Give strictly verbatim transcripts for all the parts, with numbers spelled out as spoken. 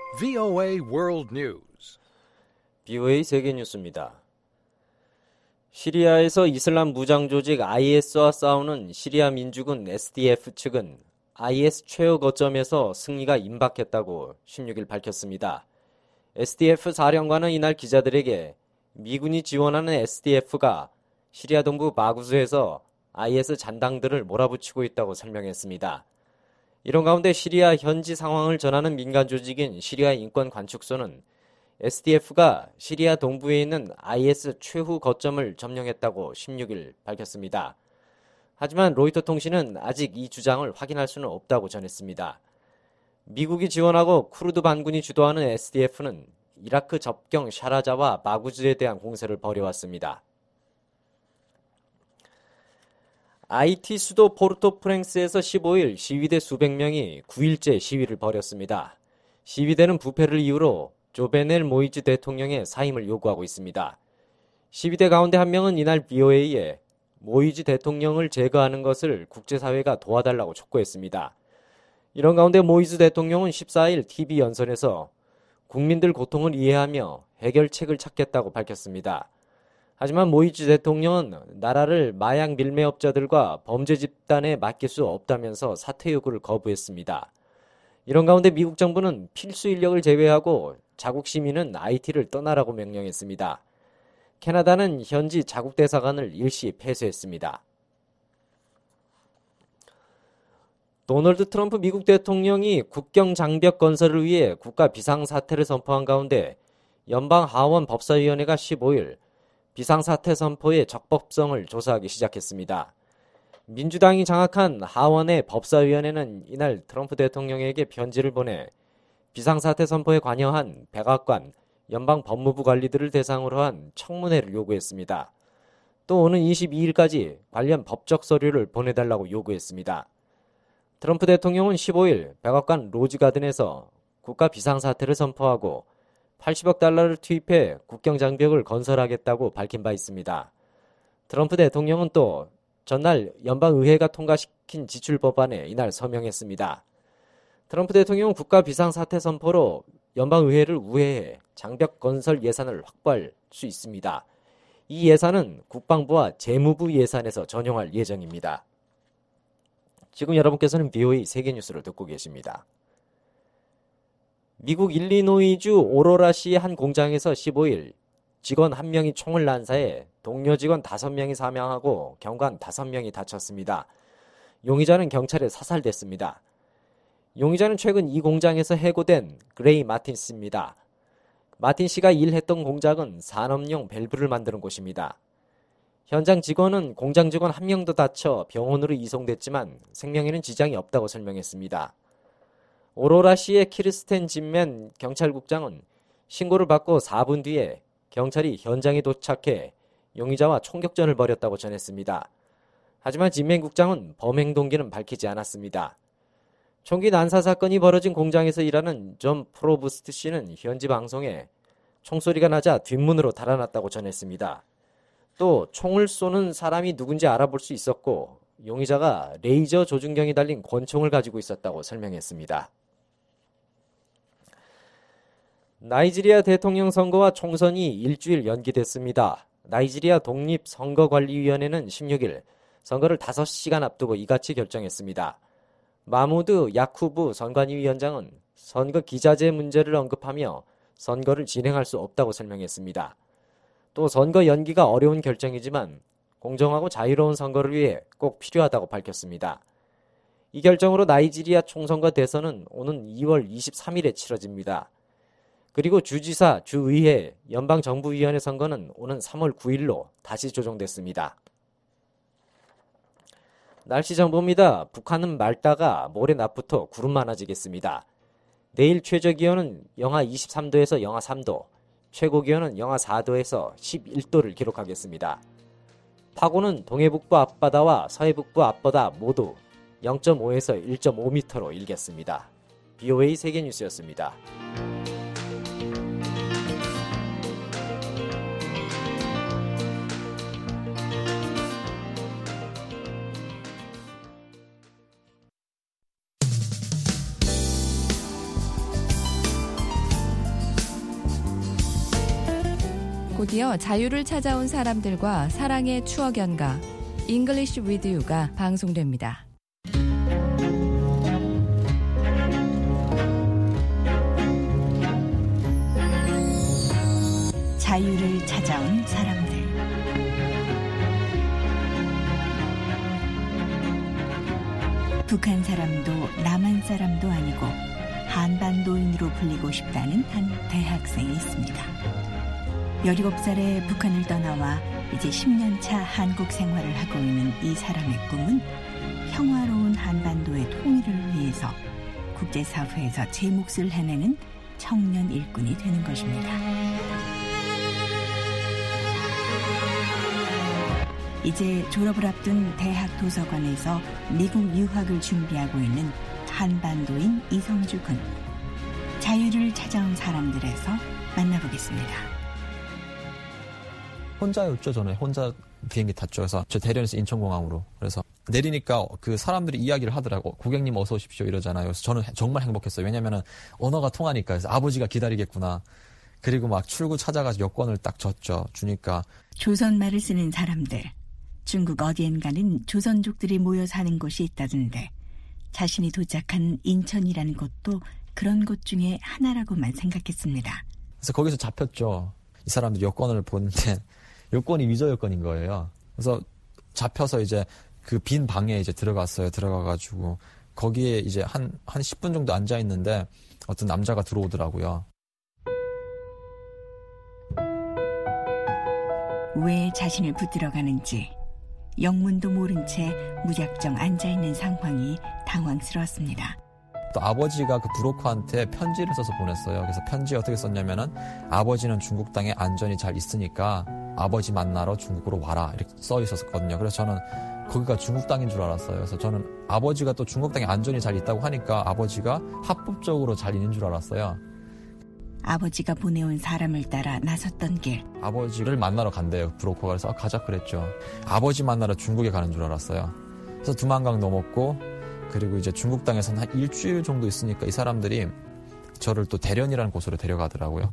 브이오에이 World News. 브이오에이 세계 뉴스입니다. 시리아에서 이슬람 무장 조직 아이에스와 싸우는 시리아 민주군 에스디에프 측은 아이에스 최후 거점에서 승리가 임박했다고 십육 일 밝혔습니다. 에스디에프 사령관은 이날 기자들에게 미군이 지원하는 에스디에프가 시리아 동부 바구스에서 아이에스 잔당들을 몰아붙이고 있다고 설명했습니다. 이런 가운데 시리아 현지 상황을 전하는 민간 조직인 시리아 인권관측소는 에스디에프가 시리아 동부에 있는 아이에스 최후 거점을 점령했다고 십육 일 밝혔습니다. 하지만 로이터 통신은 아직 이 주장을 확인할 수는 없다고 전했습니다. 미국이 지원하고 쿠르드 반군이 주도하는 에스디에프는 이라크 접경 샤라자와 바구즈에 대한 공세를 벌여왔습니다. 아이티 수도 포르토프랭스에서 십오 일 시위대 수백 명이 구 일째 시위를 벌였습니다. 시위대는 부패를 이유로 조베넬 모이즈 대통령의 사임을 요구하고 있습니다. 시위대 가운데 한 명은 이날 브이오에이에 모이즈 대통령을 제거하는 것을 국제사회가 도와달라고 촉구했습니다. 이런 가운데 모이즈 대통령은 십사 일 티비 연설에서 국민들 고통을 이해하며 해결책을 찾겠다고 밝혔습니다. 하지만 모이즈 대통령은 나라를 마약 밀매업자들과 범죄 집단에 맡길 수 없다면서 사퇴 요구를 거부했습니다. 이런 가운데 미국 정부는 필수 인력을 제외하고 자국 시민은 아이티를 떠나라고 명령했습니다. 캐나다는 현지 자국 대사관을 일시 폐쇄했습니다. 도널드 트럼프 미국 대통령이 국경 장벽 건설을 위해 국가 비상사태를 선포한 가운데 연방 하원 법사위원회가 십오 일 비상사태 선포의 적법성을 조사하기 시작했습니다. 민주당이 장악한 하원의 법사위원회는 이날 트럼프 대통령에게 편지를 보내 비상사태 선포에 관여한 백악관, 연방 법무부 관리들을 대상으로 한 청문회를 요구했습니다. 또 오는 이십이 일까지 관련 법적 서류를 보내달라고 요구했습니다. 트럼프 대통령은 십오 일 백악관 로즈가든에서 국가 비상사태를 선포하고 팔십억 달러를 투입해 국경장벽을 건설하겠다고 밝힌 바 있습니다. 트럼프 대통령은 또 전날 연방의회가 통과시킨 지출 법안에 이날 서명했습니다. 트럼프 대통령은 국가 비상사태 선포로 연방의회를 우회해 장벽 건설 예산을 확보할 수 있습니다. 이 예산은 국방부와 재무부 예산에서 전용할 예정입니다. 지금 여러분께서는 브이오에이 세계뉴스를 듣고 계십니다. 미국 일리노이주 오로라시의 한 공장에서 십오 일 직원 한 명이 총을 난사해 동료 직원 다섯 명이 사망하고 경관 다섯 명이 다쳤습니다. 용의자는 경찰에 사살됐습니다. 용의자는 최근 이 공장에서 해고된 그레이 마틴 씨입니다. 마틴 씨가 일했던 공장은 산업용 밸브를 만드는 곳입니다. 현장 직원은 공장 직원 한 명도 다쳐 병원으로 이송됐지만 생명에는 지장이 없다고 설명했습니다. 오로라시의 키르스텐 진맨 경찰국장은 신고를 받고 사 분 뒤에 경찰이 현장에 도착해 용의자와 총격전을 벌였다고 전했습니다. 하지만 진맨 국장은 범행 동기는 밝히지 않았습니다. 총기 난사 사건이 벌어진 공장에서 일하는 존 프로부스트 씨는 현지 방송에 총소리가 나자 뒷문으로 달아났다고 전했습니다. 또 총을 쏘는 사람이 누군지 알아볼 수 있었고 용의자가 레이저 조준경이 달린 권총을 가지고 있었다고 설명했습니다. 나이지리아 대통령 선거와 총선이 일주일 연기됐습니다. 나이지리아 독립선거관리위원회는 십육 일 선거를 다섯 시간 앞두고 이같이 결정했습니다. 마무드 야쿠브 선관위 위원장은 선거 기자재 문제를 언급하며 선거를 진행할 수 없다고 설명했습니다. 또 선거 연기가 어려운 결정이지만 공정하고 자유로운 선거를 위해 꼭 필요하다고 밝혔습니다. 이 결정으로 나이지리아 총선과 대선은 오는 이월 이십삼일에 치러집니다. 그리고 주지사, 주의회, 연방정부위원회 선거는 오는 삼월 구일로 다시 조정됐습니다. 날씨 정보입니다. 북한은 맑다가 모레 낮부터 구름 많아지겠습니다. 내일 최저기온은 영하 이십삼 도에서 영하 삼 도, 최고기온은 영하 사 도에서 십일 도를 기록하겠습니다. 파고는 동해북부 앞바다와 서해북부 앞바다 모두 영 점 오에서 일 점 오 미터로 일겠습니다. 브이오에이 세계뉴스였습니다. 곧이어 자유를 찾아온 사람들과 사랑의 추억 연가 English with You가 방송됩니다. 자유를 찾아온 사람들. 북한 사람도 남한 사람도 아니고 한반도인으로 불리고 싶다는 한 대학생이 있습니다. 열일곱 살에 북한을 떠나와 이제 십 년 차 한국 생활을 하고 있는 이 사람의 꿈은 평화로운 한반도의 통일을 위해서 국제사회에서 제 몫을 해내는 청년 일꾼이 되는 것입니다. 이제 졸업을 앞둔 대학 도서관에서 미국 유학을 준비하고 있는 한반도인 이성주 군. 자유를 찾아온 사람들에서 만나보겠습니다. 혼자였죠. 저는 혼자 비행기 탔죠. 그래서 저 대련에서 인천공항으로. 그래서 내리니까 그 사람들이 이야기를 하더라고. 고객님 어서 오십시오 이러잖아요. 그래서 저는 정말 행복했어요. 왜냐면은 언어가 통하니까. 그래서 아버지가 기다리겠구나. 그리고 막 출구 찾아가서 여권을 딱 줬죠. 주니까. 조선말을 쓰는 사람들. 중국 어디엔가는 조선족들이 모여 사는 곳이 있다던데 자신이 도착한 인천이라는 곳도 그런 곳 중에 하나라고만 생각했습니다. 그래서 거기서 잡혔죠. 이 사람들이 여권을 보는데 여권이 위조 여권인 거예요. 그래서 잡혀서 이제 그 빈 방에 이제 들어갔어요. 들어가가지고 거기에 이제 한, 한 십 분 정도 앉아 있는데 어떤 남자가 들어오더라고요. 왜 자신을 붙들어 가는지 영문도 모른 채 무작정 앉아있는 상황이 당황스러웠습니다. 또 아버지가 그 브로커한테 편지를 써서 보냈어요. 그래서 편지에 어떻게 썼냐면은 아버지는 중국 땅에 안전이 잘 있으니까 아버지 만나러 중국으로 와라 이렇게 써 있었거든요. 그래서 저는 거기가 중국 땅인 줄 알았어요. 그래서 저는 아버지가 또 중국 땅에 안전이 잘 있다고 하니까 아버지가 합법적으로 잘 있는 줄 알았어요. 아버지가 보내온 사람을 따라 나섰던 길. 아버지를 만나러 간대요. 브로커가. 그래서 아, 가자 그랬죠. 아버지 만나러 중국에 가는 줄 알았어요. 그래서 두만강 넘었고 그리고 이제 중국 땅에서는 한 일주일 정도 있으니까 이 사람들이 저를 또 대련이라는 곳으로 데려가더라고요.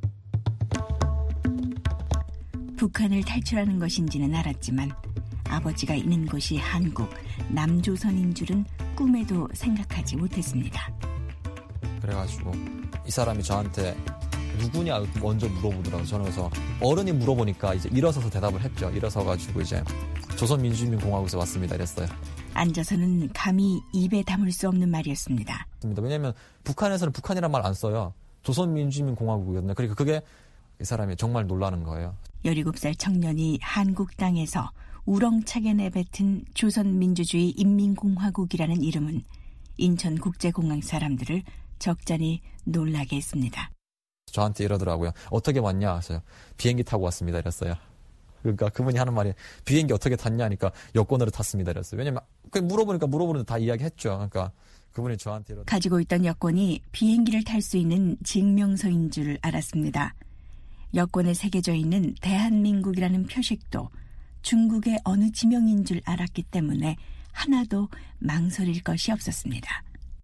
북한을 탈출하는 것인지는 알았지만 아버지가 있는 곳이 한국, 남조선인 줄은 꿈에도 생각하지 못했습니다. 그래가지고 이 사람이 저한테 누구냐 먼저 물어보더라고요. 저는 그래서 어른이 물어보니까 이제 일어서서 대답을 했죠. 일어서가지고 이제 조선민주주의공화국에서 왔습니다 이랬어요. 앉아서는 감히 입에 담을 수 없는 말이었습니다. 왜냐하면 북한에서는 북한이란 말 안 써요. 조선민주주의공화국이거든요. 그러니까 그게 이 사람이 정말 놀라는 거예요. 열일곱 살 청년이 한국 땅에서 우렁차게 내뱉은 조선민주주의 인민공화국이라는 이름은 인천국제공항 사람들을 적잖이 놀라게 했습니다. 저한테 이러더라고요. 어떻게 왔냐? 그래서 비행기 타고 왔습니다. 이랬어요. 그러니까 그분이 하는 말이 비행기 어떻게 탔냐 하니까 여권으로 탔습니다. 이랬어요. 왜냐면 물어보니까 물어보는데 다 이야기했죠. 그러니까 그분이 저한테 이러더라고요. 가지고 있던 여권이 비행기를 탈 수 있는 증명서인 줄 알았습니다. 여권에 새겨져 있는 대한민국이라는 표식도 중국의 어느 지명인 줄 알았기 때문에 하나도 망설일 것이 없었습니다.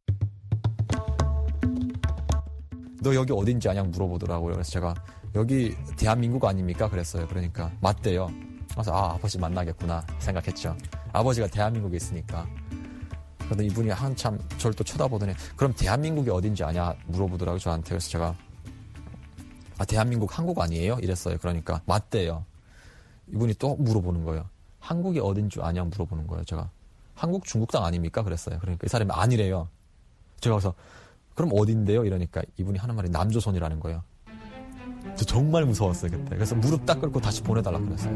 너 여기 어딘지 아냐 물어보더라고요. 그래서 제가 여기 대한민국 아닙니까? 그랬어요. 그러니까 맞대요. 그래서 아 아버지 만나겠구나 생각했죠. 아버지가 대한민국에 있으니까. 그런데 이분이 한참 저를 또 쳐다보더니 그럼 대한민국이 어딘지 아냐 물어보더라고요. 저한테. 그래서 제가 아 대한민국 한국 아니에요? 이랬어요. 그러니까 맞대요. 이분이 또 물어보는 거예요. 한국이 어딘 줄 아냐 물어보는 거예요. 제가 한국 중국 땅 아닙니까? 그랬어요. 그러니까 이 사람이 아니래요. 제가 그래서 그럼 어딘데요? 이러니까 이분이 하는 말이 남조선이라는 거예요. 저 정말 무서웠어요 그때. 그래서 무릎 딱 꿇고 다시 보내달라고 그랬어요.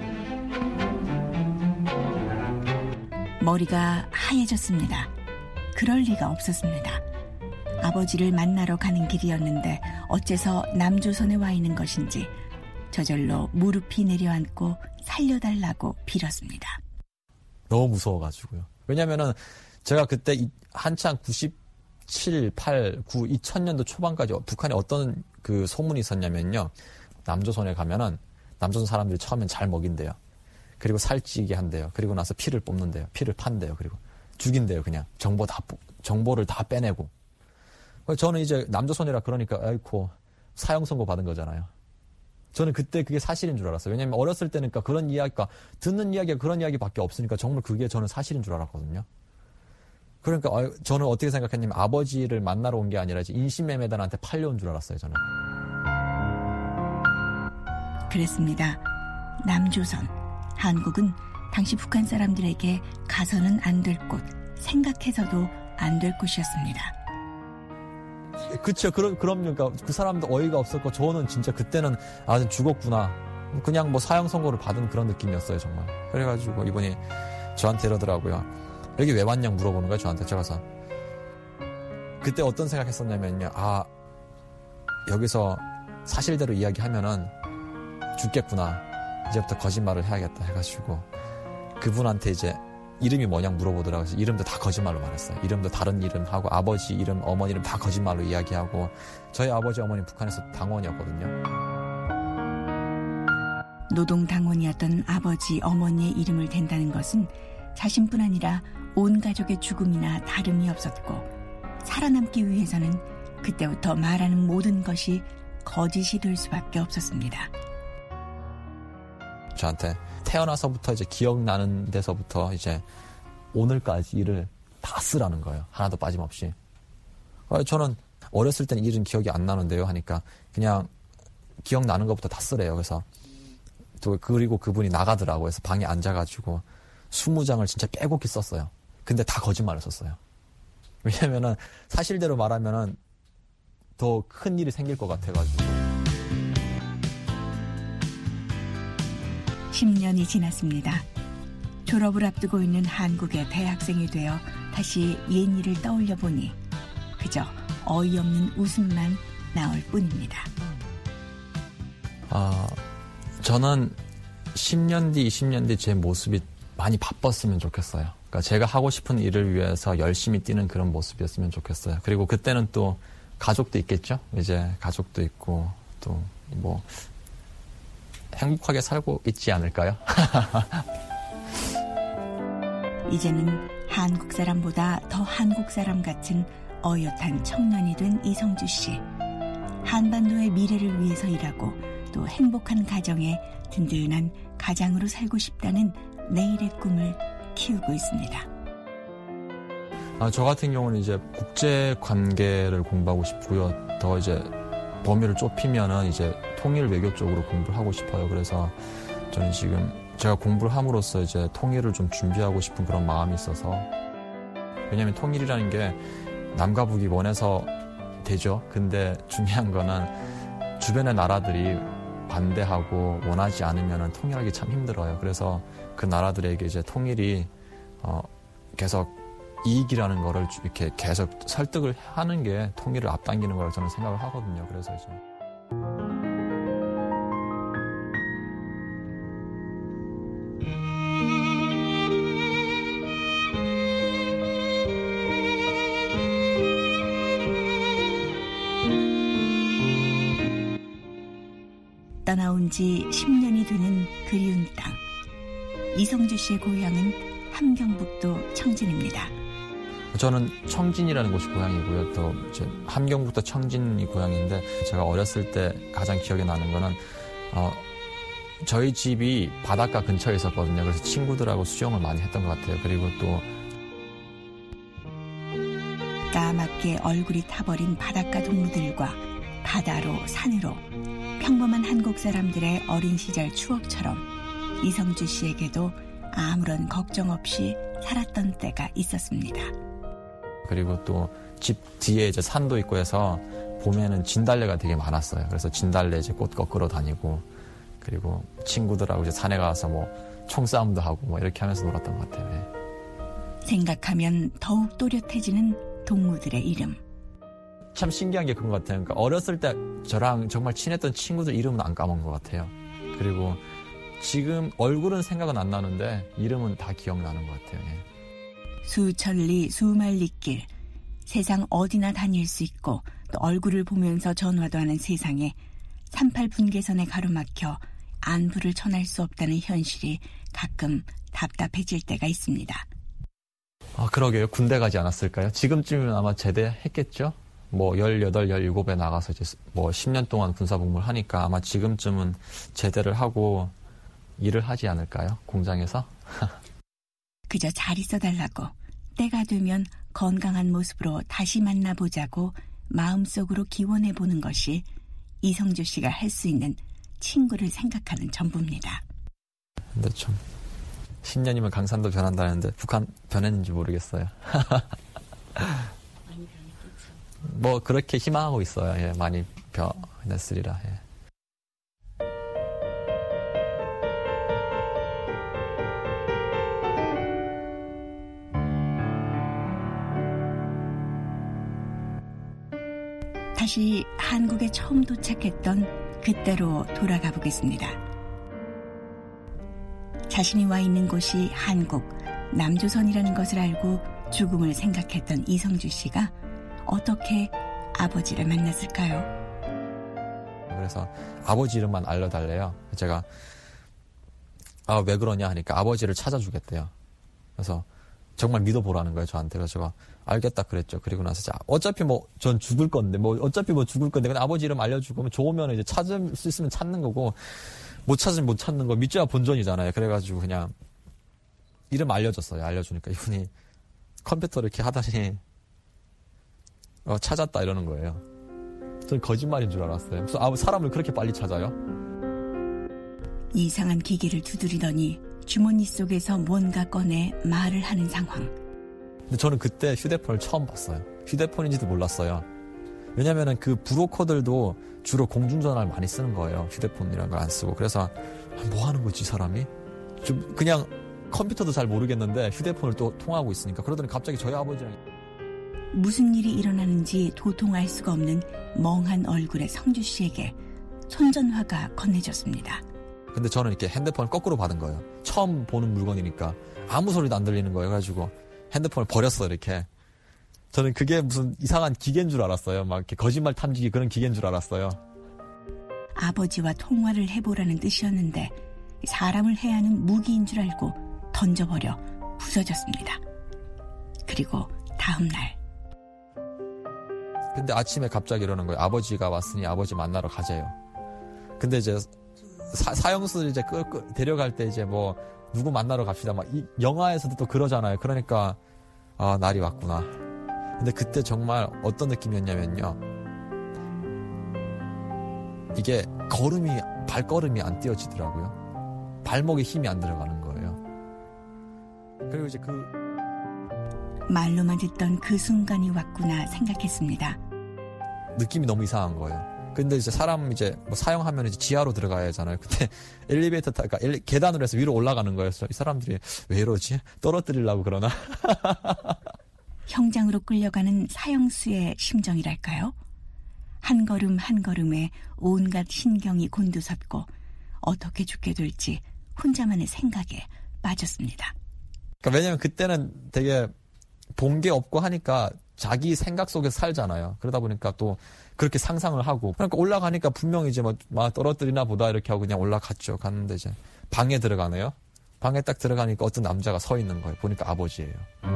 머리가 하얘졌습니다. 그럴 리가 없었습니다. 아버지를 만나러 가는 길이었는데 어째서 남조선에 와 있는 것인지 저절로 무릎이 내려앉고 살려달라고 빌었습니다. 너무 무서워가지고요. 왜냐면은 제가 그때 한창 구십칠, 팔, 구, 이천 년도 초반까지 북한에 어떤 그 소문이 있었냐면요. 남조선에 가면은 남조선 사람들이 처음엔 잘 먹인대요. 그리고 살찌게 한대요. 그리고 나서 피를 뽑는대요. 피를 판대요. 그리고 죽인대요. 그냥 정보 다 정보를 다 빼내고. 저는 이제 남조선이라 그러니까 아이고 사형 선고 받은 거잖아요. 저는 그때 그게 사실인 줄 알았어요. 왜냐하면 어렸을 때는 그러니까 그런 이야기가 듣는 이야기가 그런 이야기밖에 없으니까 정말 그게 저는 사실인 줄 알았거든요. 그러니까 저는 어떻게 생각했냐면 아버지를 만나러 온 게 아니라 이제 인신매매단한테 팔려온 줄 알았어요. 저는. 그랬습니다. 남조선, 한국은 당시 북한 사람들에게 가서는 안 될 곳, 생각해서도 안 될 곳이었습니다. 그쵸. 그럼, 그럼요. 그러니까 그 사람도 어이가 없었고, 저는 진짜 그때는, 아, 죽었구나. 그냥 뭐 사형 선고를 받은 그런 느낌이었어요, 정말. 그래가지고 이분이 저한테 이러더라고요. 여기 왜 왔냐 물어보는 거예요, 저한테. 제가 가서. 그때 어떤 생각 했었냐면요. 아, 여기서 사실대로 이야기하면은 죽겠구나. 이제부터 거짓말을 해야겠다 해가지고 그분한테 이제 이름이 뭐냐 물어보더라고요. 그래서 이름도 다 거짓말로 말했어요. 이름도 다른 이름하고 아버지 이름, 어머니 이름 다 거짓말로 이야기하고 저희 아버지, 어머니 북한에서 당원이었거든요. 노동당원이었던 아버지, 어머니의 이름을 댄다는 것은 자신뿐 아니라 온 가족의 죽음이나 다름이 없었고 살아남기 위해서는 그때부터 말하는 모든 것이 거짓이 될 수밖에 없었습니다. 저한테 태어나서부터 이제 기억나는 데서부터 이제 오늘까지 일을 다 쓰라는 거예요. 하나도 빠짐없이. 저는 어렸을 때는 일은 기억이 안 나는데요 하니까 그냥 기억나는 것부터 다 쓰래요. 그래서 또 그리고 그분이 나가더라고요. 그래서 방에 앉아가지고 스무 장을 진짜 빼곡히 썼어요. 근데 다 거짓말을 썼어요. 왜냐면은 사실대로 말하면은 더 큰 일이 생길 것 같아가지고. 십 년이 지났습니다. 졸업을 앞두고 있는 한국의 대학생이 되어 다시 옛 일을 떠올려 보니 그저 어이없는 웃음만 나올 뿐입니다. 아, 저는 십 년 뒤, 이십 년 뒤 제 모습이 많이 바빴으면 좋겠어요. 그러니까 제가 하고 싶은 일을 위해서 열심히 뛰는 그런 모습이었으면 좋겠어요. 그리고 그때는 또 가족도 있겠죠? 이제 가족도 있고 또 뭐 행복하게 살고 있지 않을까요? 이제는 한국 사람보다 더 한국 사람 같은 어엿한 청년이 된 이성주 씨. 한반도의 미래를 위해서 일하고 또 행복한 가정에 든든한 가장으로 살고 싶다는 내일의 꿈을 키우고 있습니다. 아, 저 같은 경우는 이제 국제 관계를 공부하고 싶고요. 더 이제 범위를 좁히면은 이제 통일 외교 쪽으로 공부를 하고 싶어요. 그래서 저는 지금 제가 공부를 함으로써 이제 통일을 좀 준비하고 싶은 그런 마음이 있어서. 왜냐하면 통일이라는 게 남과 북이 원해서 되죠. 근데 중요한 거는 주변의 나라들이 반대하고 원하지 않으면 통일하기 참 힘들어요. 그래서 그 나라들에게 이제 통일이 어 계속 이익이라는 거를 이렇게 계속 설득을 하는 게 통일을 앞당기는 거라고 저는 생각을 하거든요. 그래서 이제 떠나온 지 십 년이 되는 그리운 땅. 이성주 씨의 고향은 함경북도 청진입니다. 저는 청진이라는 곳이 고향이고요. 또 이제 함경북도 청진이 고향인데 제가 어렸을 때 가장 기억에 나는 거는 어, 저희 집이 바닷가 근처에 있었거든요. 그래서 친구들하고 수영을 많이 했던 것 같아요. 그리고 또 까맣게 얼굴이 타버린 바닷가 동무들과 바다로 산으로 평범한 한국 사람들의 어린 시절 추억처럼 이성주 씨에게도 아무런 걱정 없이 살았던 때가 있었습니다. 그리고 또 집 뒤에 이제 산도 있고 해서 봄에는 진달래가 되게 많았어요. 그래서 진달래 이제 꽃 꺾으러 다니고 그리고 친구들하고 이제 산에 가서 뭐 총싸움도 하고 뭐 이렇게 하면서 놀았던 것 같아요. 네. 생각하면 더욱 또렷해지는 동무들의 이름. 참 신기한 게 그런 것 같아요. 그러니까 어렸을 때 저랑 정말 친했던 친구들 이름은 안 까먹은 것 같아요. 그리고 지금 얼굴은 생각은 안 나는데 이름은 다 기억나는 것 같아요. 예. 수천리 수만리길, 세상 어디나 다닐 수 있고 또 얼굴을 보면서 전화도 하는 세상에 삼팔 분계선에 가로막혀 안부를 전할 수 없다는 현실이 가끔 답답해질 때가 있습니다. 아, 그러게요. 군대 가지 않았을까요? 지금쯤이면 아마 제대했겠죠? 뭐 열여덟, 열일곱에 나가서 이제 뭐 십 년 동안 군사복무를 하니까 아마 지금쯤은 제대를 하고 일을 하지 않을까요? 공장에서? 그저 잘 있어달라고 때가 되면 건강한 모습으로 다시 만나보자고 마음속으로 기원해보는 것이 이성주 씨가 할 수 있는 친구를 생각하는 전부입니다. 근데 좀 십 년이면 강산도 변한다는데 북한 변했는지 모르겠어요. 뭐 그렇게 희망하고 있어요. 예, 많이 변했으리라. 예. 다시 한국에 처음 도착했던 그때로 돌아가 보겠습니다. 자신이 와 있는 곳이 한국, 남조선이라는 것을 알고 죽음을 생각했던 이성주 씨가 어떻게 아버지를 만났을까요? 그래서 아버지 이름만 알려달래요. 제가 아, 왜 그러냐 하니까 아버지를 찾아주겠대요. 그래서 정말 믿어보라는 거예요, 저한테. 그래서 제가 알겠다 그랬죠. 그리고 나서 자, 어차피 뭐 전 죽을 건데 뭐 어차피 뭐 죽을 건데 그냥 아버지 이름 알려주고 좋으면 이제 찾을 수 있으면 찾는 거고 못 찾으면 못 찾는 거 믿져야 본전이잖아요. 그래가지고 그냥 이름 알려줬어요. 알려주니까 이분이 컴퓨터를 이렇게 하다니 어, 찾았다 이러는 거예요. 전 거짓말인 줄 알았어요. 무슨 아, 사람을 그렇게 빨리 찾아요? 이상한 기계를 두드리더니 주머니 속에서 뭔가 꺼내 말을 하는 상황. 근데 저는 그때 휴대폰을 처음 봤어요. 휴대폰인지도 몰랐어요. 왜냐면은 그 브로커들도 주로 공중전화를 많이 쓰는 거예요. 휴대폰이라는 걸 안 쓰고. 그래서 뭐 하는 거지, 이 사람이? 좀 그냥 컴퓨터도 잘 모르겠는데 휴대폰을 또 통하고 있으니까. 그러더니 갑자기 저희 아버지랑 무슨 일이 일어나는지 도통할 수가 없는 멍한 얼굴의 성주 씨에게 손전화가 건네졌습니다. 근데 저는 이렇게 핸드폰을 거꾸로 받은 거예요. 처음 보는 물건이니까 아무 소리도 안 들리는 거예요. 그래가지고 핸드폰을 버렸어요, 이렇게. 저는 그게 무슨 이상한 기계인 줄 알았어요. 막 이렇게 거짓말 탐지기 그런 기계인 줄 알았어요. 아버지와 통화를 해보라는 뜻이었는데 사람을 해야 하는 무기인 줄 알고 던져버려 부서졌습니다. 그리고 다음 날. 근데 아침에 갑자기 이러는 거예요. 아버지가 왔으니 아버지 만나러 가재요. 근데 이제 사, 사형수를 이제 끌, 끌, 데려갈 때 이제 뭐 누구 만나러 갑시다. 막 이 영화에서도 또 그러잖아요. 그러니까 아, 날이 왔구나. 근데 그때 정말 어떤 느낌이었냐면요. 이게 걸음이 발걸음이 안 띄어지더라고요. 발목에 힘이 안 들어가는 거예요. 그리고 이제 그 말로만 듣던 그 순간이 왔구나 생각했습니다. 느낌이 너무 이상한 거예요. 근데 이제 사람 이제 뭐 사용하면 이제 지하로 들어가야 하잖아요. 근데 엘리베이터 타, 그러니까 엘리, 계단으로 해서 위로 올라가는 거예요. 이 사람들이 왜 이러지? 떨어뜨리려고 그러나? 형장으로 끌려가는 사형수의 심정이랄까요? 한 걸음 한 걸음에 온갖 신경이 곤두섰고 어떻게 죽게 될지 혼자만의 생각에 빠졌습니다. 그러니까 왜냐면 그때는 되게 본 게 없고 하니까 자기 생각 속에서 살잖아요. 그러다 보니까 또 그렇게 상상을 하고. 그러니까 올라가니까 분명히 이제 뭐, 막 떨어뜨리나 보다 이렇게 하고 그냥 올라갔죠. 갔는데 이제 방에 들어가네요. 방에 딱 들어가니까 어떤 남자가 서 있는 거예요. 보니까 아버지예요.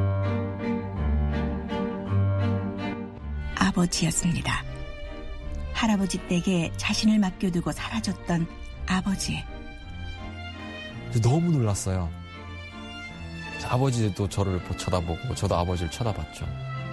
아버지였습니다. 할아버지 댁에 자신을 맡겨두고 사라졌던 아버지. 너무 놀랐어요. 아버지도 저를 쳐다보고 저도 아버지를 쳐다봤죠.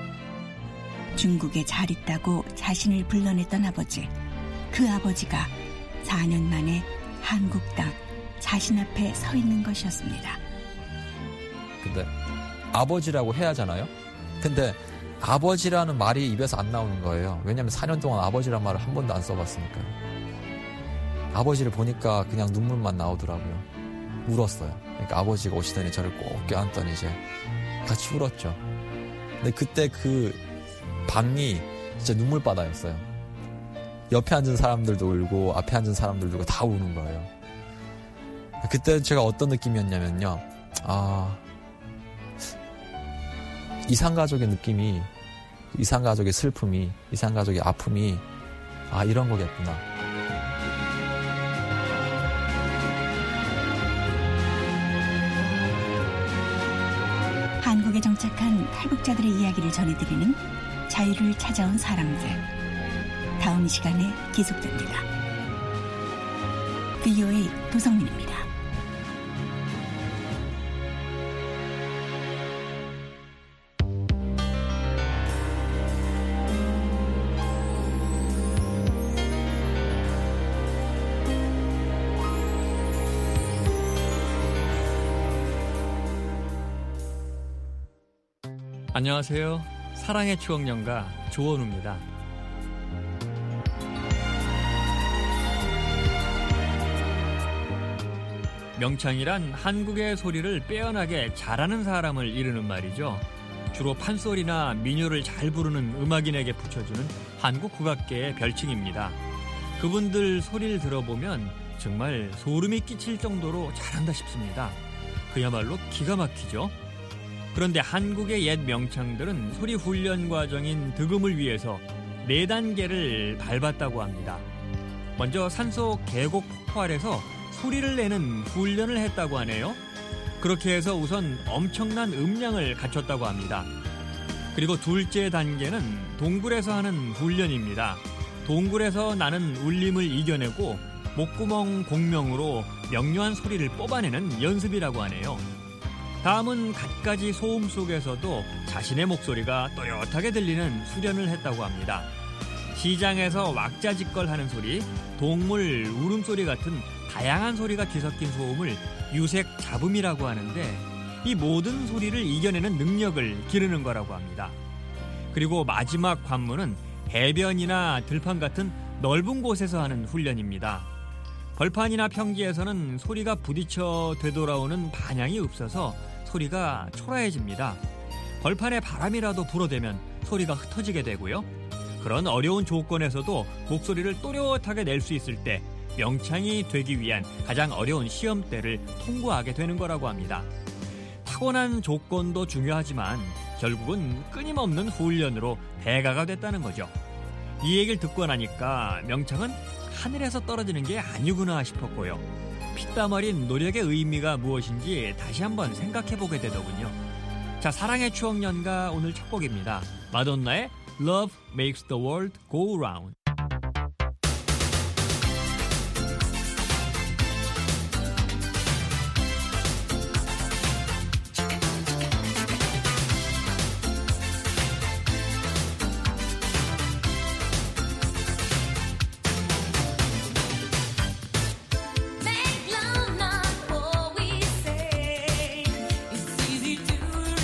중국에 잘 있다고 자신을 불러냈던 아버지. 그 아버지가 사 년 만에 한국 땅 자신 앞에 서 있는 것이었습니다. 근데 아버지라고 해야 하잖아요. 근데 아버지라는 말이 입에서 안 나오는 거예요. 왜냐하면 사 년 동안 아버지란 말을 한 번도 안 써봤으니까요. 아버지를 보니까 그냥 눈물만 나오더라고요. 울었어요. 그러니까 아버지가 오시더니 저를 꼭 껴안더니 이제 같이 울었죠. 근데 그때 그 방이 진짜 눈물바다였어요. 옆에 앉은 사람들도 울고 앞에 앉은 사람들도 울고 다 우는 거예요. 그때 제가 어떤 느낌이었냐면요. 아, 이산가족의 느낌이, 이산가족의 슬픔이, 이산가족의 아픔이 아, 이런 거겠구나. 한국에 정착한 탈북자들의 이야기를 전해드리는 자유를 찾아온 사람들. 다음 이 시간에 계속됩니다. 브이오에이 도성민입니다. 안녕하세요. 사랑의 추억연가 조원우입니다. 명창이란 한국의 소리를 빼어나게 잘하는 사람을 이르는 말이죠. 주로 판소리나 민요를 잘 부르는 음악인에게 붙여주는 한국 국악계의 별칭입니다. 그분들 소리를 들어보면 정말 소름이 끼칠 정도로 잘한다 싶습니다. 그야말로 기가 막히죠. 그런데 한국의 옛 명창들은 소리 훈련 과정인 득음을 위해서 네 단계를 밟았다고 합니다. 먼저 산속 계곡 폭발에서 소리를 내는 훈련을 했다고 하네요. 그렇게 해서 우선 엄청난 음량을 갖췄다고 합니다. 그리고 둘째 단계는 동굴에서 하는 훈련입니다. 동굴에서 나는 울림을 이겨내고 목구멍 공명으로 명료한 소리를 뽑아내는 연습이라고 하네요. 다음은 갖가지 소음 속에서도 자신의 목소리가 또렷하게 들리는 수련을 했다고 합니다. 시장에서 왁자지껄하는 소리, 동물 울음소리 같은 다양한 소리가 뒤섞인 소음을 유색 잡음이라고 하는데 이 모든 소리를 이겨내는 능력을 기르는 거라고 합니다. 그리고 마지막 관문은 해변이나 들판 같은 넓은 곳에서 하는 훈련입니다. 벌판이나 평지에서는 소리가 부딪혀 되돌아오는 반향이 없어서 소리가 초라해집니다. 벌판에 바람이라도 불어대면 소리가 흩어지게 되고요. 그런 어려운 조건에서도 목소리를 또렷하게 낼 수 있을 때 명창이 되기 위한 가장 어려운 시험대를 통과하게 되는 거라고 합니다. 타고난 조건도 중요하지만 결국은 끊임없는 훈련으로 대가가 됐다는 거죠. 이 얘기를 듣고 나니까 명창은 하늘에서 떨어지는 게 아니구나 싶었고요. 피땀 어린 노력의 의미가 무엇인지 다시 한번 생각해보게 되더군요. 자, 사랑의 추억연가 오늘 첫 곡입니다. 마돈나의 Love Makes the World Go Round.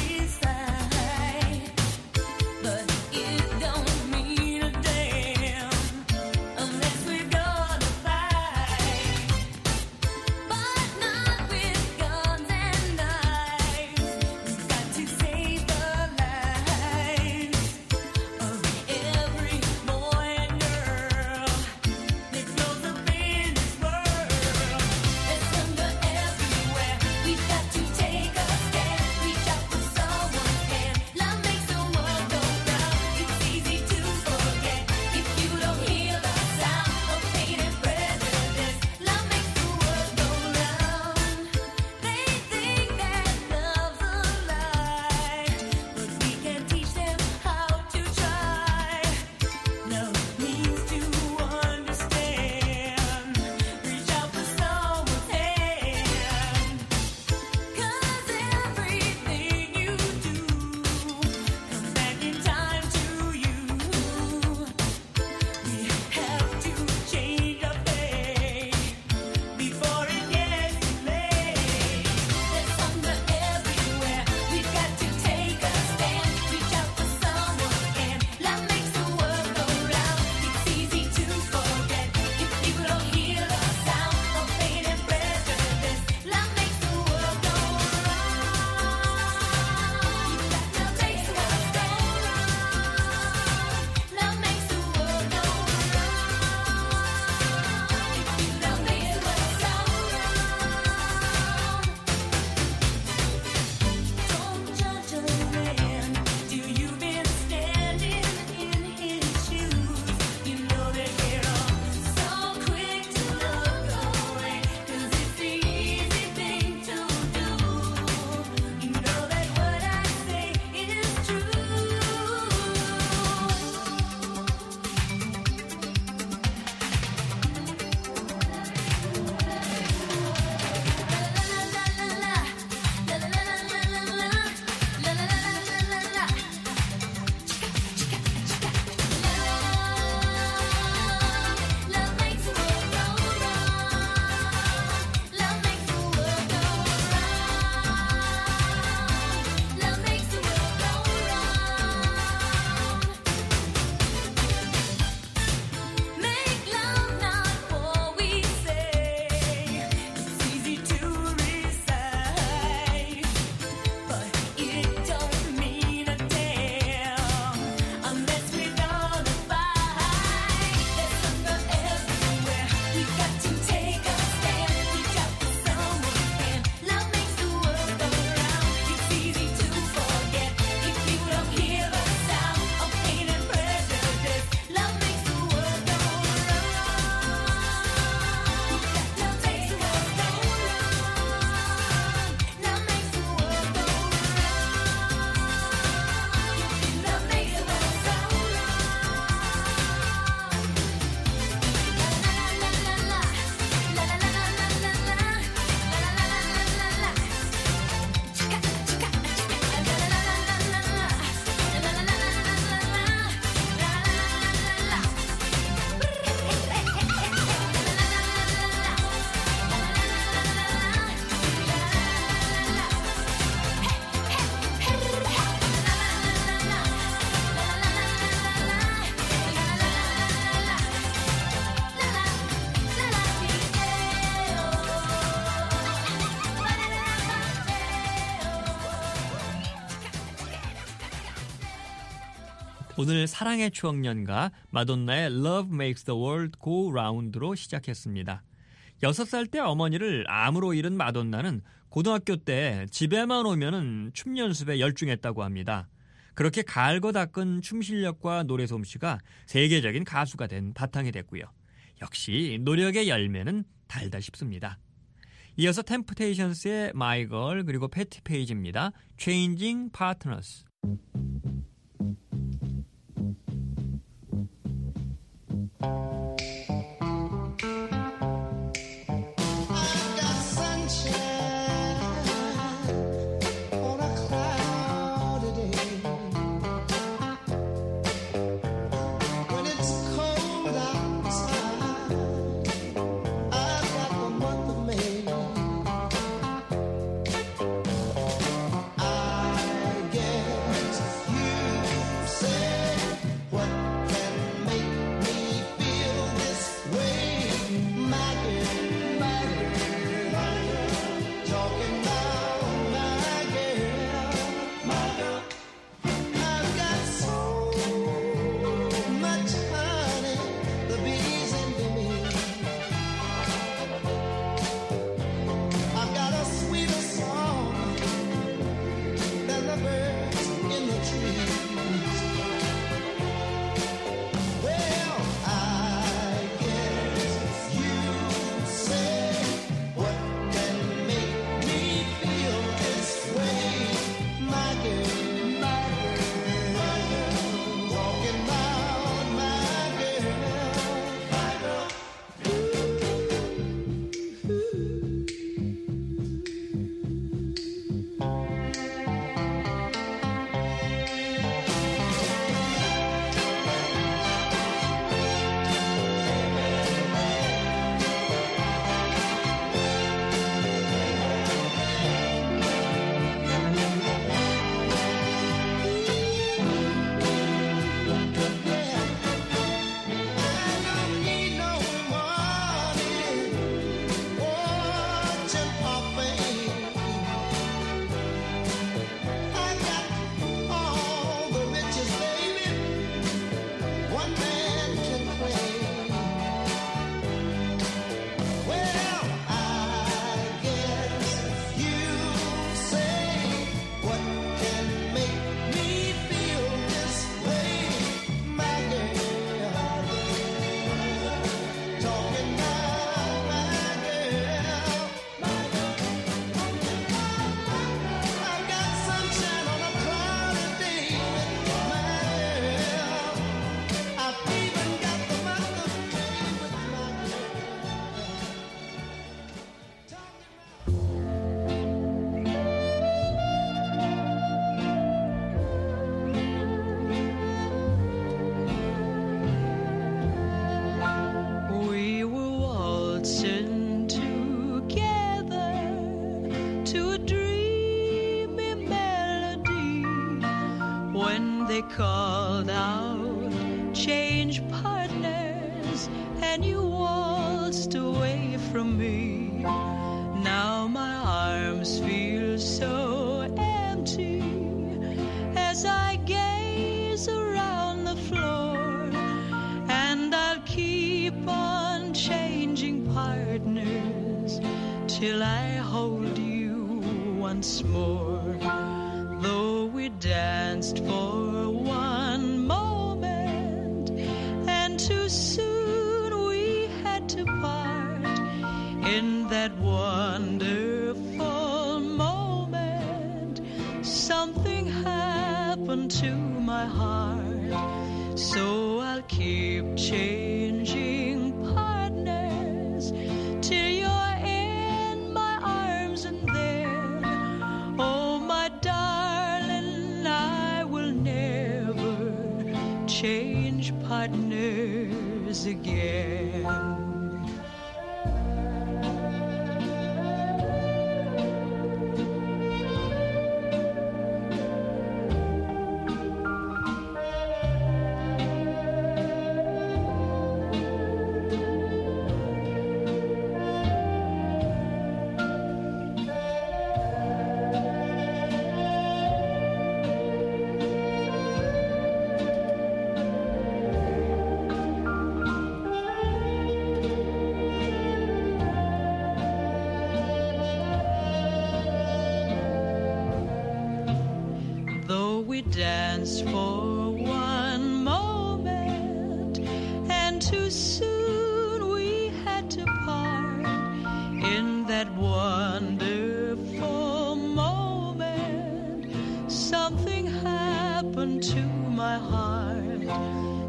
But it don't mean a damn. 오늘 사랑의 추억 연가 마돈나의 Love Makes the World Go Round로 시작했습니다. 여섯 살 때 어머니를 암으로 잃은 마돈나는 고등학교 때 집에만 오면은 춤 연습에 열중했다고 합니다. 그렇게 갈고 닦은 춤 실력과 노래 솜씨가 세계적인 가수가 된 바탕이 됐고요. 역시 노력의 열매는 달다 싶습니다. 이어서 템프테이션스의 My Girl 그리고 패티 페이지입니다. Changing Partners. They called out, change partners, and you waltzed away from me. Now my arms feel so empty as I gaze around the floor, and I'll keep on changing partners till I hold you once more. Though we danced for one moment, and too soon we had to part. In that wonderful moment, something happened to my heart. So I'll keep changing partners till you're in my arms, and then, oh my darling, I will never change partners again.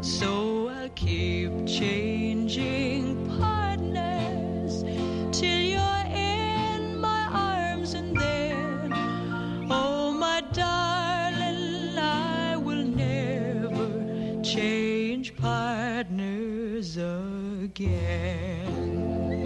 So I'll keep changing partners till you're in my arms, and then, oh my darling, I will never change partners again.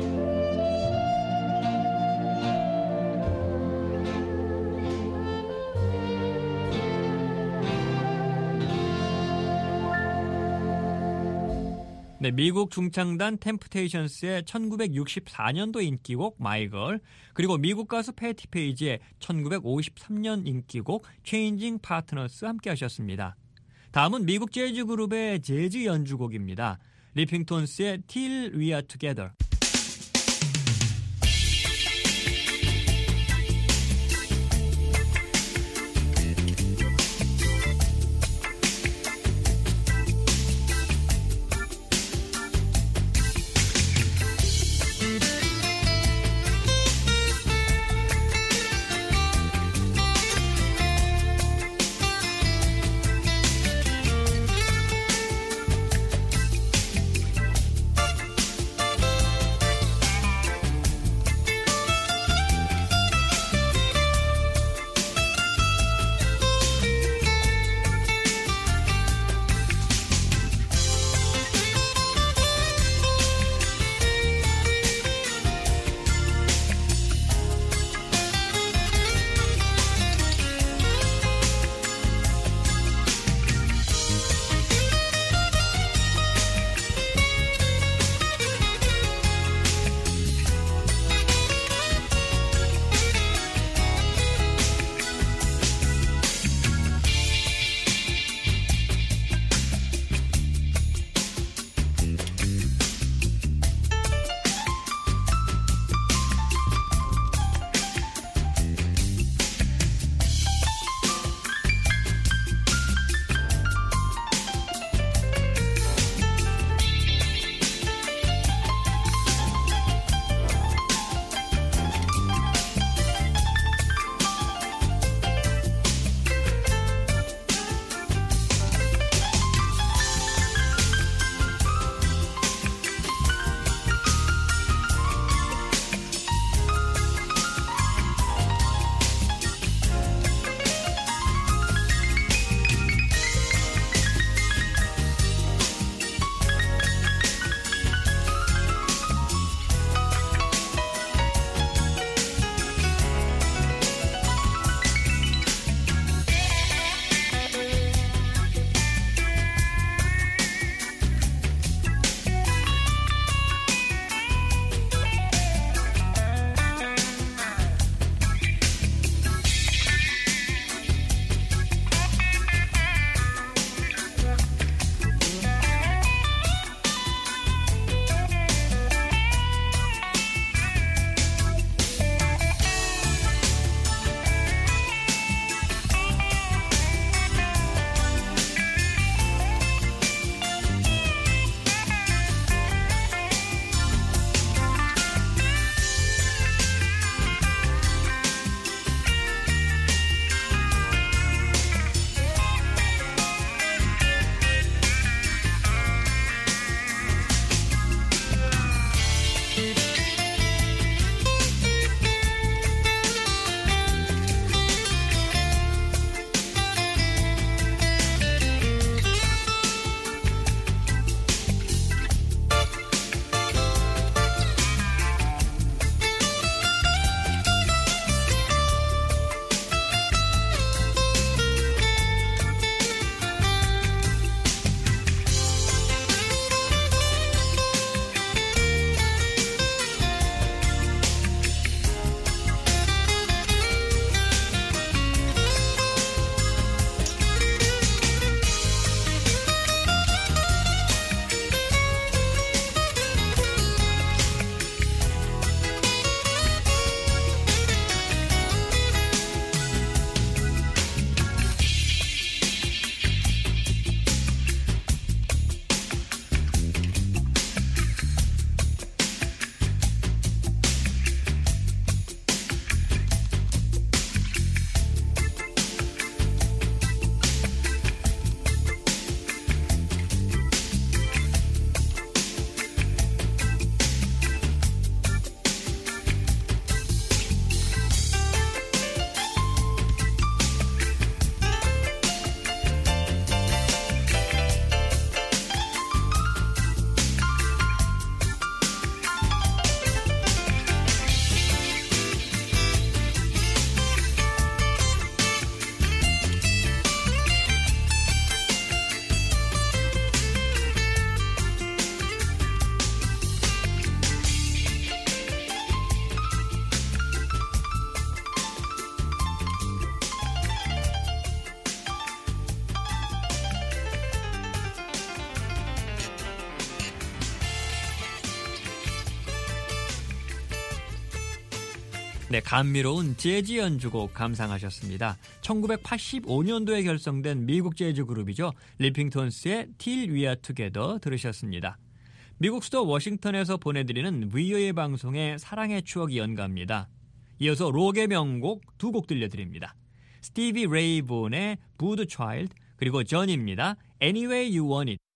네, 미국 중창단 템프테이션스의 천구백육십사 년도 인기곡 마이걸, 그리고 미국 가수 패티 페이지의 천구백오십삼 년 인기곡 Changing Partners 함께 하셨습니다. 다음은 미국 재즈 그룹의 재즈 연주곡입니다. 리핑톤스의 Till We Are Together. 네, 감미로운 재즈 연주곡 감상하셨습니다. 천구백팔십오 년도에 결성된 미국 재즈 그룹이죠. 리핑톤스의 Till We Are Together 들으셨습니다. 미국 수도 워싱턴에서 보내드리는 브이오에이 방송의 사랑의 추억이 연가입니다. 이어서 록의 명곡 두 곡 들려드립니다. 스티비 레이 본의 Voodoo Child 그리고 전입니다. Anyway You Want It.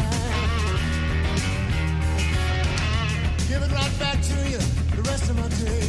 back to you the rest of my day.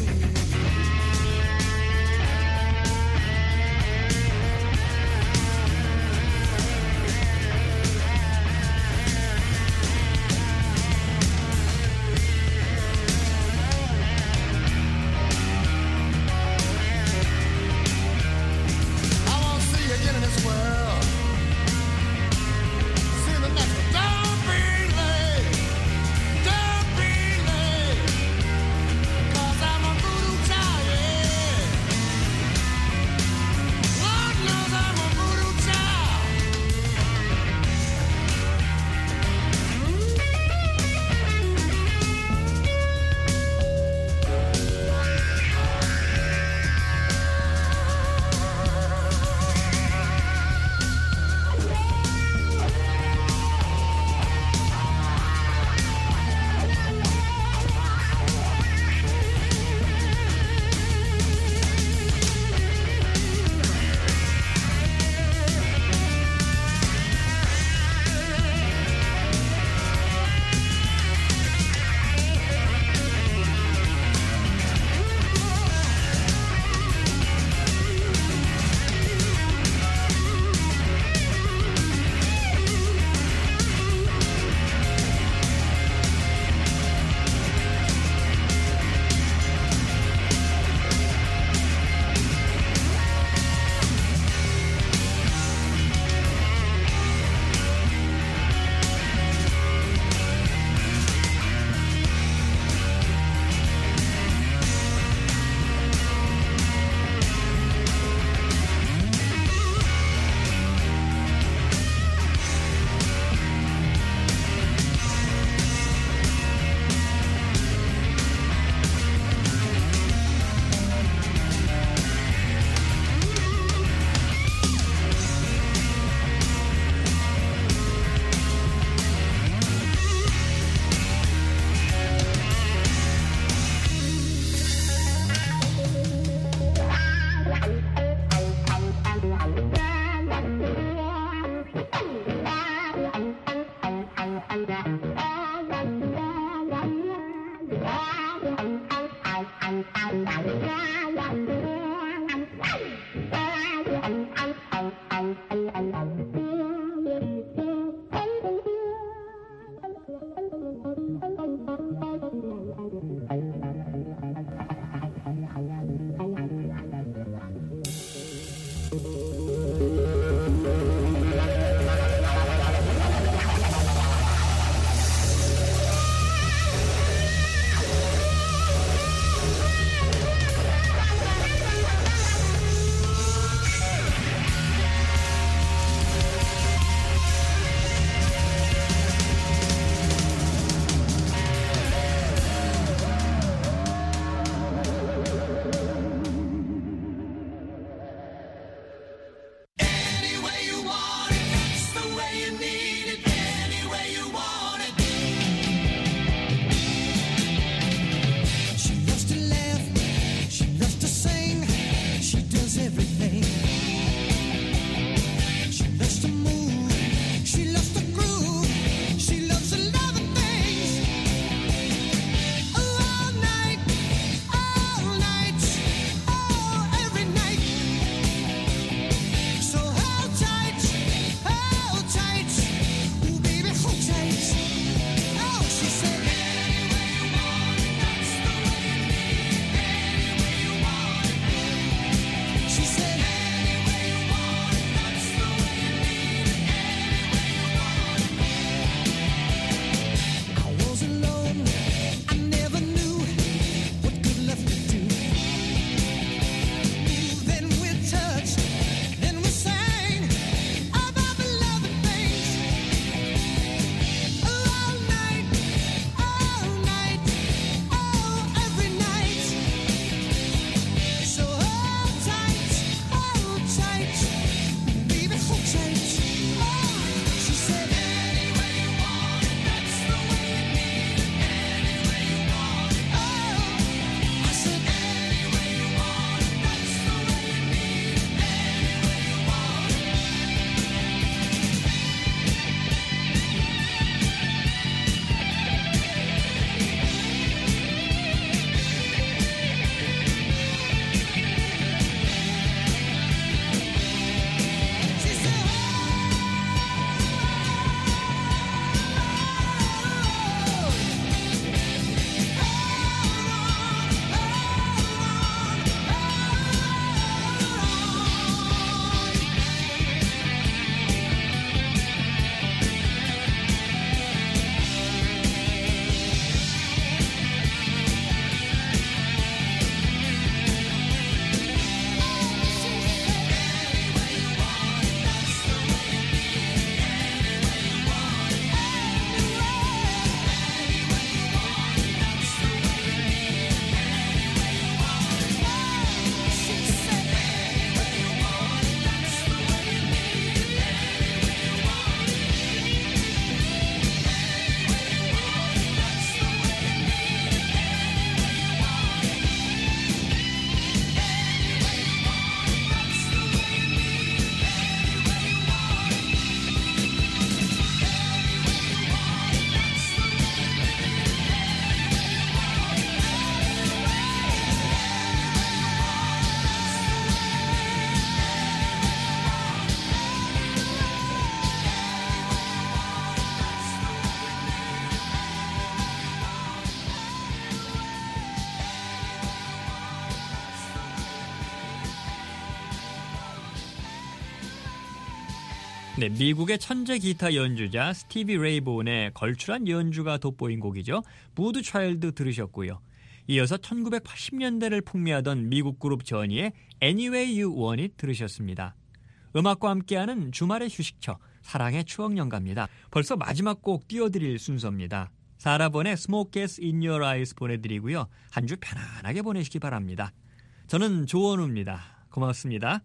네, 미국의 천재 기타 연주자 스티비 레이본의 걸출한 연주가 돋보인 곡이죠. 무드 차일드 들으셨고요. 이어서 천구백팔십 년대를 풍미하던 미국 그룹 저니의 Anyway You Want It 들으셨습니다. 음악과 함께하는 주말의 휴식처, 사랑의 추억 연가입니다. 벌써 마지막 곡 띄워드릴 순서입니다. 사라본의 Smoke Gets In Your Eyes 보내드리고요. 한 주 편안하게 보내시기 바랍니다. 저는 조원우입니다. 고맙습니다.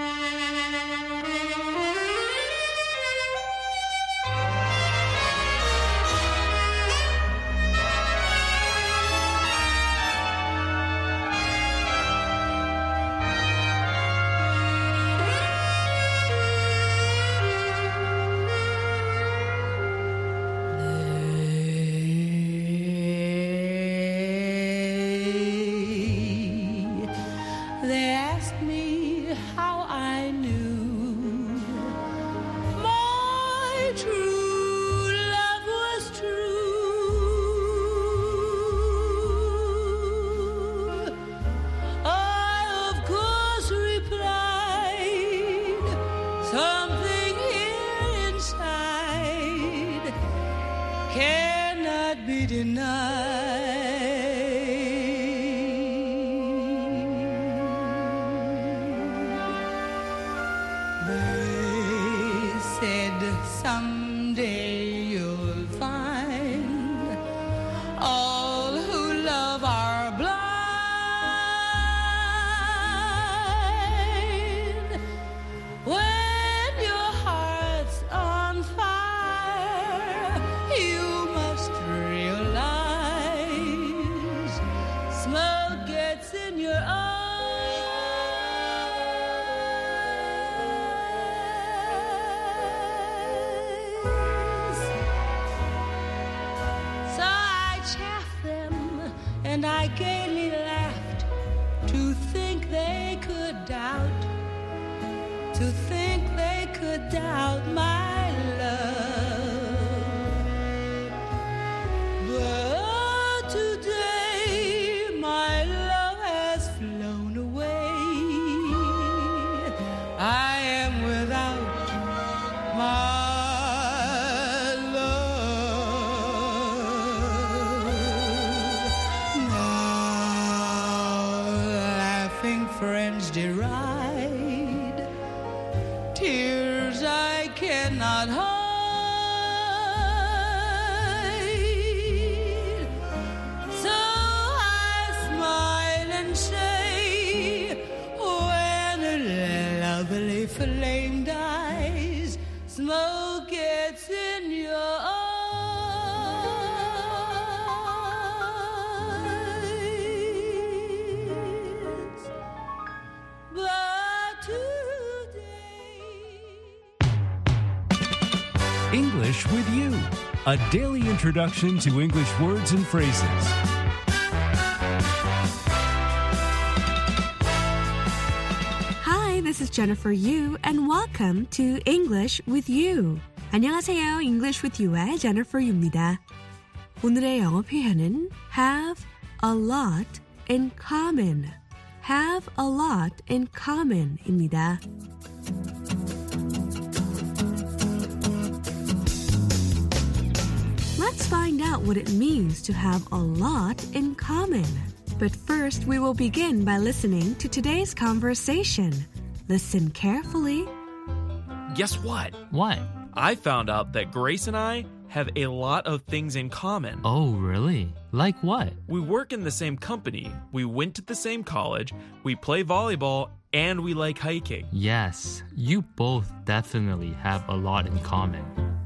They asked me how I knew my true love was true. I, of course, replied, something here inside cannot be denied. Someday you'll find all who love are blind. When your heart's on fire, you must realize smoke gets in your eyes. And I gaily laughed to think they could doubt, to think they could doubt my love. But today my love has flown away. I am without my friends deride tears I cannot hide. So I smile and say, when a lovely flame dies, smoke gets in your eyes. English with You, a daily introduction to English words and phrases. Hi, this is Jennifer Yu, and welcome to English with You. 안녕하세요, English with You의 Jennifer Yu입니다. 오늘의 영어 표현은 have a lot in common. have a lot in common입니다. Let's find out what it means to have a lot in common. But first, we will begin by listening to today's conversation. Listen carefully. Guess what? What? I found out that Grace and I have a lot of things in common. Oh, really? Like what? We work in the same company, we went to the same college, we play volleyball, and we like hiking. Yes, you both definitely have a lot in common.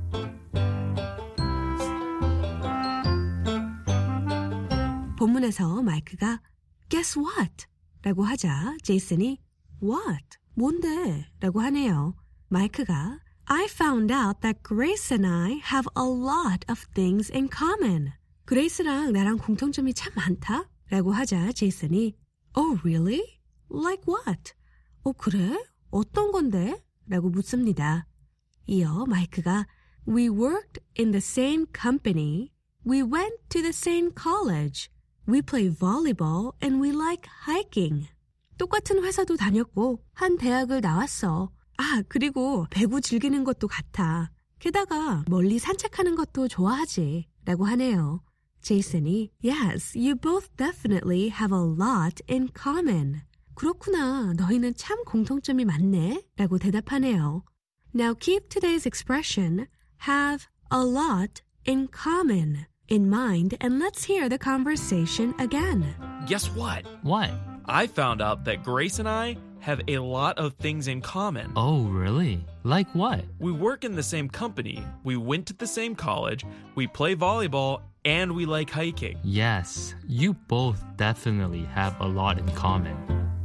본문에서 마이크가 Guess what? 라고 하자 제이슨이 What? 뭔데? 라고 하네요. 마이크가 I found out that Grace and I have a lot of things in common. 그레이스랑 나랑 공통점이 참 많다? 라고 하자 제이슨이 Oh, really? Like what? 어, 그래? 어떤 건데? 라고 묻습니다. 이어 마이크가 We worked in the same company. We went to the same college. We play volleyball and we like hiking. 똑같은 회사도 다녔고 한 대학을 나왔어. 아, 그리고 배구 즐기는 것도 같아. 게다가 멀리 산책하는 것도 좋아하지. 라고 하네요. 제이슨이 Yes, you both definitely have a lot in common. 그렇구나. 너희는 참 공통점이 많네. 라고 대답하네요. Now keep today's expression have a lot in common in mind and let's hear the conversation again. Guess what? What? I found out that Grace and I have a lot of things in common. Oh, really? Like what? We work in the same company, we went to the same college, we play volleyball, and we like hiking. Yes, you both definitely have a lot in common.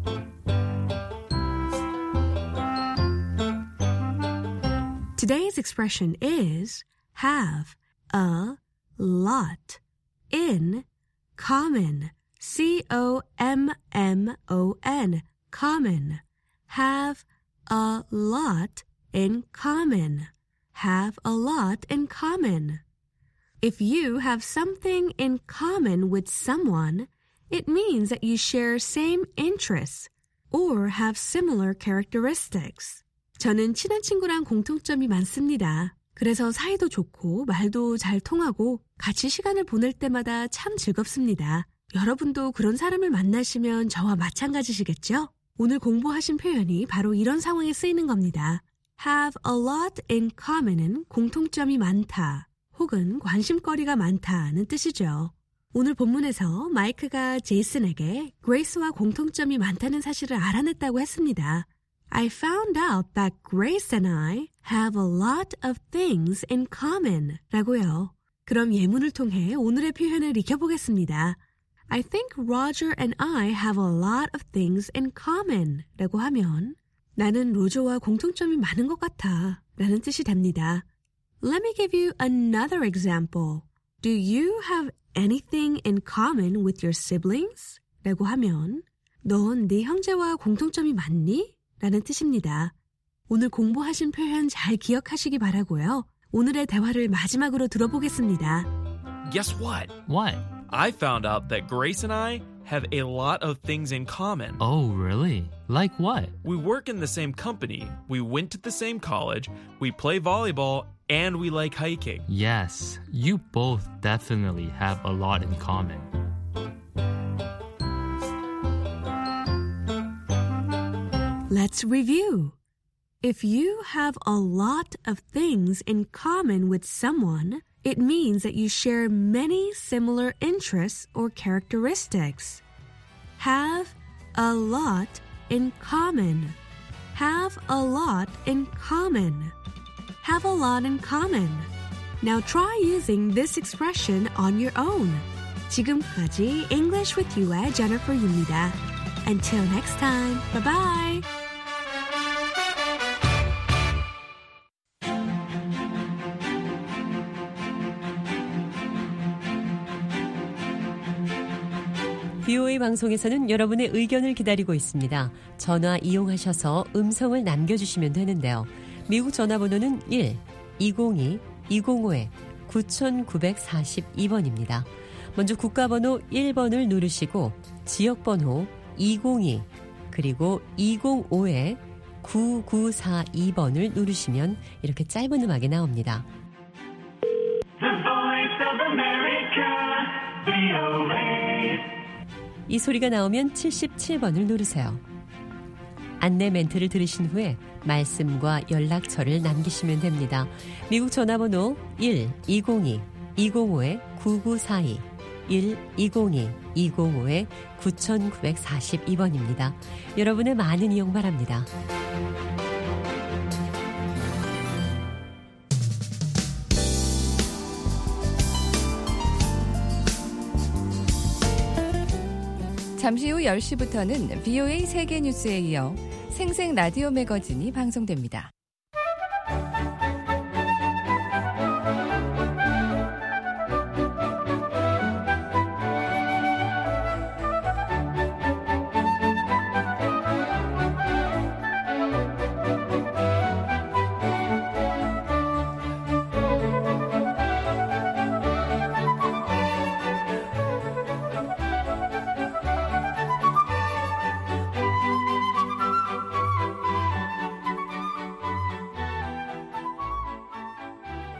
Today's expression is have a lot in common. C O M M O N. Common. Have a lot in common. Have a lot in common. If you have something in common with someone, it means that you share same interests or have similar characteristics. 저는 친한 친구랑 공통점이 많습니다. 그래서 사이도 좋고 말도 잘 통하고 같이 시간을 보낼 때마다 참 즐겁습니다. 여러분도 그런 사람을 만나시면 저와 마찬가지시겠죠? 오늘 공부하신 표현이 바로 이런 상황에 쓰이는 겁니다. Have a lot in common은 공통점이 많다 혹은 관심거리가 많다는 뜻이죠. 오늘 본문에서 마이크가 제이슨에게 그레이스와 공통점이 많다는 사실을 알아냈다고 했습니다. I found out that Grace and I have a lot of things in common 라고요. 그럼 예문을 통해 오늘의 표현을 익혀보겠습니다. I think Roger and I have a lot of things in common 라고 하면 나는 로저와 공통점이 많은 것 같아 라는 뜻이 됩니다. Let me give you another example. Do you have anything in common with your siblings? 라고 하면 넌 네 형제와 공통점이 많니? 라는 뜻입니다. 오늘 공부하신 표현 잘 기억하시기 바라고요. 오늘의 대화를 마지막으로 들어보겠습니다. Guess what? What? I found out that Grace and I have a lot of things in common. Oh, really? Like what? We work in the same company, we went to the same college, we play volleyball, and we like hiking. Yes, you both definitely have a lot in common. Let's review. If you have a lot of things in common with someone, it means that you share many similar interests or characteristics. Have a lot in common. Have a lot in common. Have a lot in common. Now try using this expression on your own. 지금까지 English with You의 Jennifer Yu입니다. Until next time, bye-bye. 비오에이 방송에서는 여러분의 의견을 기다리고 있습니다. 전화 이용하셔서 음성을 남겨주시면 되는데요. 미국 전화번호는 일 이공이 이공오 구구사이 번입니다. 먼저 국가번호 일 번을 누르시고 지역번호 이공이 그리고 이공오 구구사이 번을 누르시면 이렇게 짧은 음악이 나옵니다. The Voice of America, 비오에이. 이 소리가 나오면 칠십칠 번을 누르세요. 안내 멘트를 들으신 후에 말씀과 연락처를 남기시면 됩니다. 미국 전화번호 일 이공이 이공오 구구사이 일 이공이 이공오 구구사이 번입니다. 여러분의 많은 이용 바랍니다. 잠시 후 열 시부터는 비오에이 세계뉴스에 이어 생생 라디오 매거진이 방송됩니다.